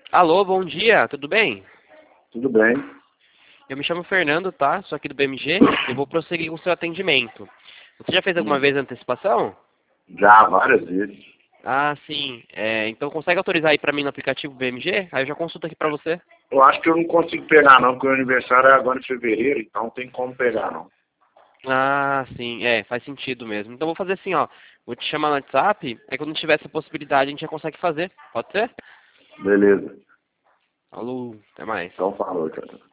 Alô, bom dia, tudo bem? Tudo bem. Eu me chamo Fernando, tá? Sou aqui do BMG e vou prosseguir com o seu atendimento. Você já fez alguma Hum, vez antecipação? Já várias vezes. Ah, sim. Então consegue autorizar aí pra mim no aplicativo BMG? Aí eu já consulto aqui pra você. Eu acho que eu não consigo pegar não, porque o aniversário é agora em fevereiro, então não tem como pegar não. Ah, sim, faz sentido mesmo. Então vou fazer assim, ó. Vou te chamar no WhatsApp, aí quando tiver essa possibilidade a gente já consegue fazer. Pode ser? Beleza. Alô, até mais. Então falou, cara.